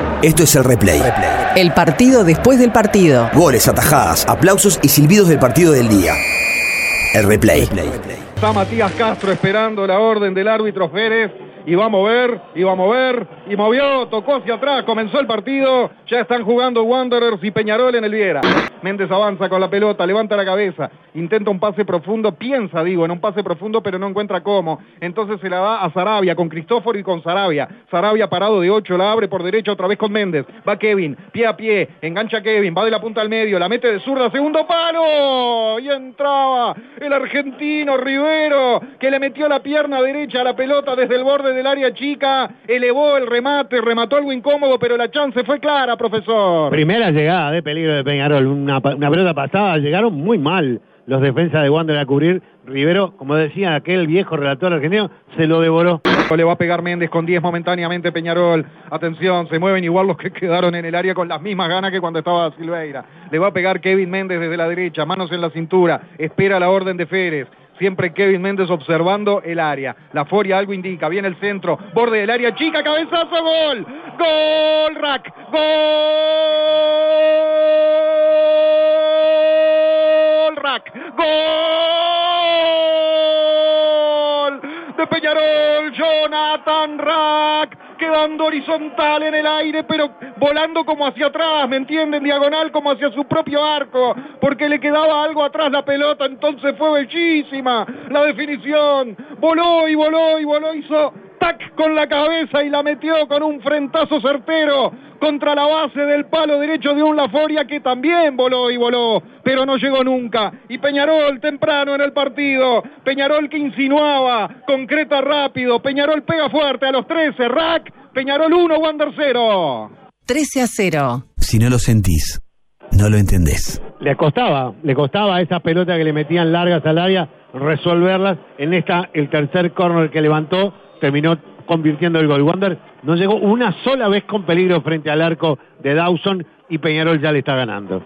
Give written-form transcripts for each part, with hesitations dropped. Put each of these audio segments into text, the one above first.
Esto es el replay. El partido después del partido. Goles, atajadas, aplausos y silbidos del partido del día. El replay. Está Matías Castro esperando la orden del árbitro Férez. Y va a mover, y movió, tocó hacia atrás, comenzó el partido, ya están jugando Wanderers y Peñarol en el Viera. Méndez avanza con la pelota, levanta la cabeza, intenta un pase profundo, piensa, en un pase profundo, pero no encuentra cómo. Entonces se la da a Sarabia, con Cristóforo y con Sarabia. Sarabia parado de 8, la abre por derecha otra vez con Méndez. Va Kevin, pie a pie, engancha Kevin, va de la punta al medio, la mete de zurda, segundo palo. Y entraba el argentino Rivero, que le metió la pierna derecha a la pelota desde el borde del área chica, elevó el remate, remató algo incómodo, pero la chance fue clara, profesor. Primera llegada de peligro de Peñarol, una pelota pasada, llegaron muy mal los defensas de Wander a cubrir. Rivero, como decía aquel viejo relator argentino, se lo devoró. Le va a pegar Méndez con 10 momentáneamente Peñarol. Atención, se mueven igual los que quedaron en el área con las mismas ganas que cuando estaba Silveira. Le va a pegar Kevin Méndez desde la derecha, manos en la cintura, espera la orden de Férez. Siempre Kevin Méndez observando el área. La Foria algo indica, viene el centro, borde del área chica, cabezazo, gol. Gol, Rack, gol, Rack, gol de Peñarol, Jonathan Rack. Quedando horizontal en el aire, pero volando como hacia atrás, ¿me entienden? Diagonal como hacia su propio arco, porque le quedaba algo atrás la pelota, entonces fue bellísima la definición. Voló, hizo tac con la cabeza y la metió con un frentazo certero contra la base del palo derecho de un Laforia que también voló, pero no llegó nunca. Y Peñarol temprano en el partido, Peñarol que insinuaba, concreta rápido, Peñarol pega fuerte a los 13, Rack, Peñarol 1, Wander 0. 13-0. Si no lo sentís, no lo entendés. Le costaba esa pelota que le metían largas al área resolverlas. En esta, el tercer córner que levantó, terminó convirtiendo el gol. Wander no llegó una sola vez con peligro frente al arco de Dawson y Peñarol ya le está ganando.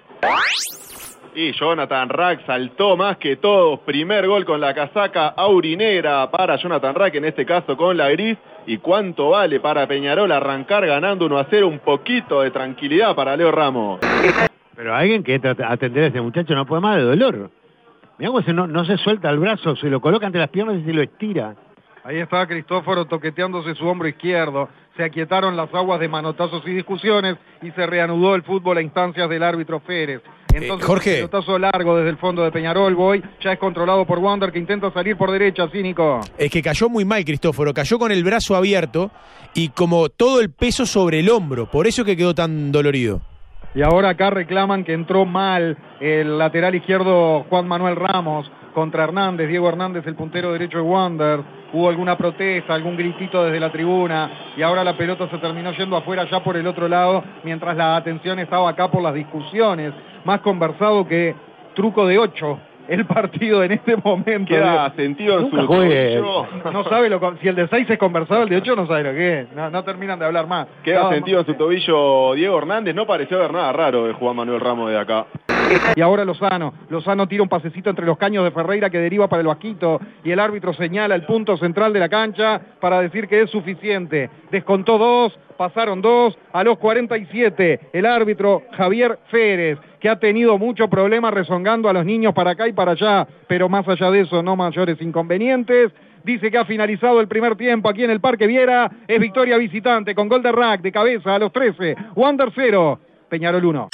Y Jonathan Rack saltó más que todos. Primer gol con la casaca aurinera para Jonathan Rack, en este caso con la gris. ¿Y cuánto vale para Peñarol arrancar ganando 1-0? Un poquito de tranquilidad para Leo Ramos. Pero alguien que atender a ese muchacho no puede más de dolor. Mirá cómo no se suelta el brazo, se lo coloca entre las piernas y se lo estira. Ahí estaba Cristóforo toqueteándose su hombro izquierdo. Se aquietaron las aguas de manotazos y discusiones y se reanudó el fútbol a instancias del árbitro Férez. Entonces, Jorge, un pelotazo largo desde el fondo de Peñarol, ya es controlado por Wander, que intenta salir por derecha, ¿sí, Nico? es que cayó muy mal Cristóforo, cayó con el brazo abierto y como todo el peso sobre el hombro, por eso que quedó tan dolorido. Y ahora acá reclaman que entró mal el lateral izquierdo Juan Manuel Ramos contra Hernández, Diego Hernández, el puntero derecho de Wander. Hubo alguna protesta, algún gritito desde la tribuna y ahora la pelota se terminó yendo afuera ya por el otro lado, mientras la atención estaba acá por las discusiones. Más conversado que truco de 8 el partido en este momento. Queda sentido en su tobillo. No sabe si el de 6 es conversado, el de 8 no sabe lo que es. No terminan de hablar más. Queda sentido en su tobillo Diego Hernández. No pareció haber nada raro de Juan Manuel Ramos de acá. Y ahora Lozano tira un pasecito entre los caños de Ferreira que deriva para el Vasquito y el árbitro señala el punto central de la cancha para decir que es suficiente. Descontó 2, pasaron 2 a los 47. El árbitro Javier Férez, que ha tenido mucho problema rezongando a los niños para acá y para allá, pero más allá de eso no mayores inconvenientes. Dice que ha finalizado el primer tiempo aquí en el Parque Viera. Es victoria visitante con gol de Rack de cabeza a los 13. Wander 0, Peñarol 1.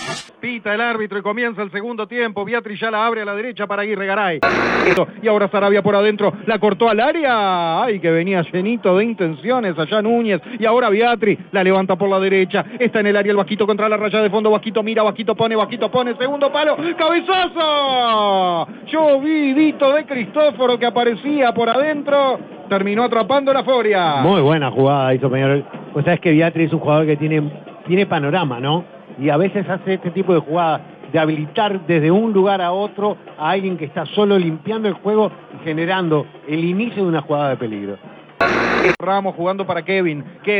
Pita el árbitro y comienza el segundo tiempo. Beatriz ya la abre a la derecha para Aguirre Garay. Y ahora Sarabia por adentro. La cortó al área. Ay, que venía llenito de intenciones allá Núñez. Y ahora Beatriz la levanta por la derecha. Está en el área el Vasquito contra la raya de fondo. Vasquito mira, Vasquito pone. Segundo palo. ¡Cabezazo! Llovidito de Cristóforo que aparecía por adentro. Terminó atrapando la Foria. Muy buena jugada hizo Peñarol. Pues sabes que Beatriz es un jugador que tiene panorama, ¿no? Y a veces hace este tipo de jugadas, de habilitar desde un lugar a otro a alguien que está solo limpiando el juego y generando el inicio de una jugada de peligro. Ramos jugando para Kevin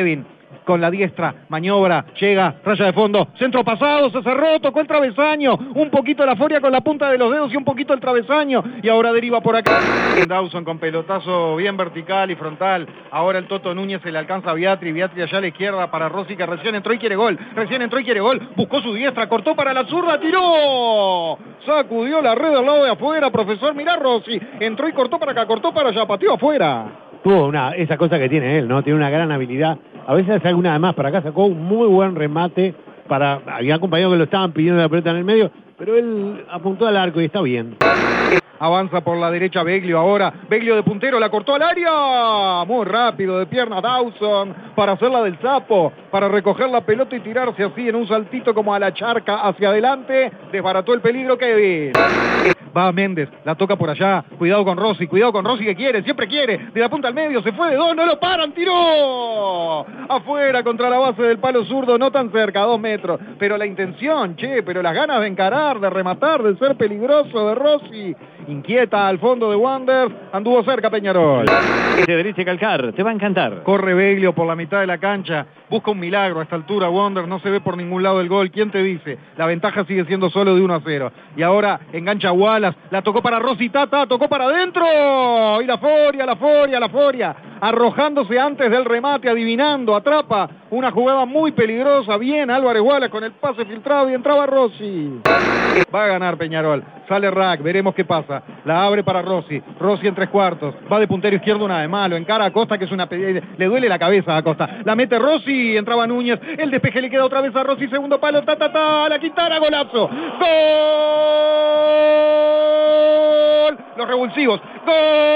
con la diestra, maniobra, llega, raya de fondo, centro pasado, se cerró, tocó el travesaño, un poquito la Foria con la punta de los dedos y un poquito el travesaño, y ahora deriva por acá. Dawson con pelotazo bien vertical y frontal, ahora el Toto Núñez se le alcanza a Viatri allá a la izquierda para Rossi, que recién entró y quiere gol, buscó su diestra, cortó para la zurda, tiró, sacudió la red al lado de afuera, profesor, mirá Rossi, entró y cortó para acá, cortó para allá, pateó afuera. Tuvo esa cosa que tiene él, ¿no? Tiene una gran habilidad. A veces hace alguna de más para acá, sacó un muy buen remate había compañeros que lo estaban pidiendo la pelota en el medio, pero él apuntó al arco y está bien. Avanza por la derecha Beglio ahora. Beglio de puntero, la cortó al área. Muy rápido de pierna Dawson para hacerla del sapo, para recoger la pelota y tirarse así en un saltito como a la charca hacia adelante. Desbarató el peligro Kevin. Va Méndez, la toca por allá. Cuidado con Rossi que quiere, siempre quiere. De la punta al medio, se fue de dos, no lo paran, tiró. Afuera contra la base del palo zurdo, no tan cerca, a 2 metros. Pero la intención, pero las ganas de encarar, de rematar, de ser peligroso de Rossi. Inquieta al fondo de Wanderers, anduvo cerca Peñarol. De derecha Calcar, te va a encantar. Corre Beglio por la mitad de la cancha, busca un milagro a esta altura Wanderers, no se ve por ningún lado el gol, ¿quién te dice? La ventaja sigue siendo solo de 1-0. Y ahora engancha Wallace, la tocó para Rossi, tocó para adentro, y la Foria, arrojándose antes del remate, adivinando, atrapa, una jugada muy peligrosa, bien Álvarez Wallace con el pase filtrado y entraba Rossi. Va a ganar Peñarol, sale Rack, veremos qué pasa, la abre para Rossi en 3/4, va de puntero izquierdo una vez malo, encara a Acosta que es le duele la cabeza a Acosta, la mete Rossi, entraba Núñez, el despeje le queda otra vez a Rossi, segundo palo, a la Quintana, golazo, gol, los revulsivos, gol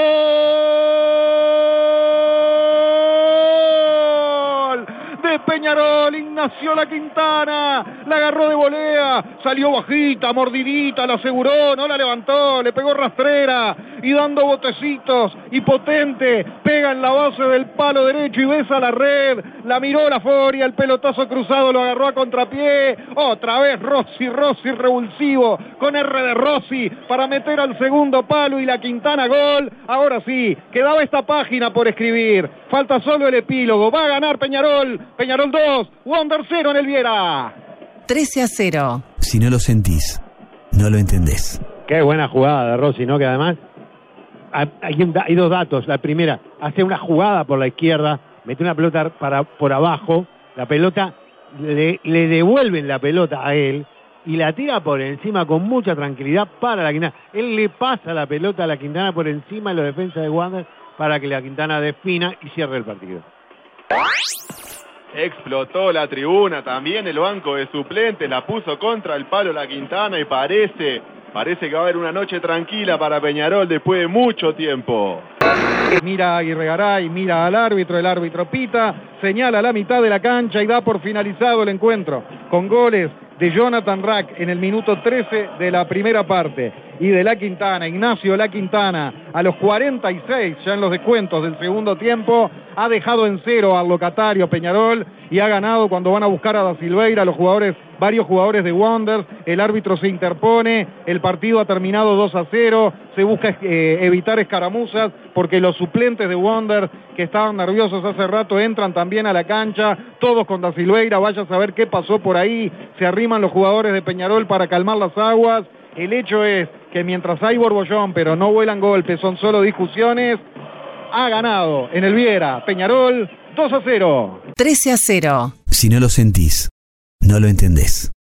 de Peñarol, Ignacio La Quintana, la agarró de volea, salió bajita, mordidita, la aseguró, no la levantó, le pegó rastrera y dando botecitos y potente, pega en la base del palo derecho y besa la red, la miró la Foria, el pelotazo cruzado lo agarró a contrapié, otra vez Rossi revulsivo, con R de Rossi para meter al segundo palo y La Quintana gol. Ahora sí, quedaba esta página por escribir, falta solo el epílogo, va a ganar Peñarol 2, Wanderers 0 en el Viera. 13-0. Si no lo sentís, no lo entendés. Qué buena jugada de Rossi, ¿no? Que además hay dos datos. La primera, hace una jugada por la izquierda, mete una pelota por abajo, la pelota, le devuelven la pelota a él y la tira por encima con mucha tranquilidad para La Quintana. Él le pasa la pelota a La Quintana por encima de los defensas de Wanderers para que La Quintana defina y cierre el partido. Explotó la tribuna, también el banco de suplentes, la puso contra el palo La Quintana y parece que va a haber una noche tranquila para Peñarol después de mucho tiempo. Mira a Aguirre Garay, mira al árbitro, el árbitro pita, señala la mitad de la cancha y da por finalizado el encuentro, con goles de Jonathan Rack en el minuto 13 de la primera parte y de La Quintana, Ignacio La Quintana, a los 46 ya en los descuentos del segundo tiempo, ha dejado en 0 al locatario Peñarol y ha ganado cuando van a buscar a Da Silveira varios jugadores de Wanderers, el árbitro se interpone, el partido ha terminado 2-0, se busca evitar escaramuzas porque los suplentes de Wanderers que estaban nerviosos hace rato entran también a la cancha, todos con Da Silveira, vaya a saber qué pasó por ahí, se arriman los jugadores de Peñarol para calmar las aguas. El hecho es que mientras hay borbollón pero no vuelan golpes, son solo discusiones, ha ganado en el Viera Peñarol 2-0. 13-0. Si no lo sentís, no lo entendés.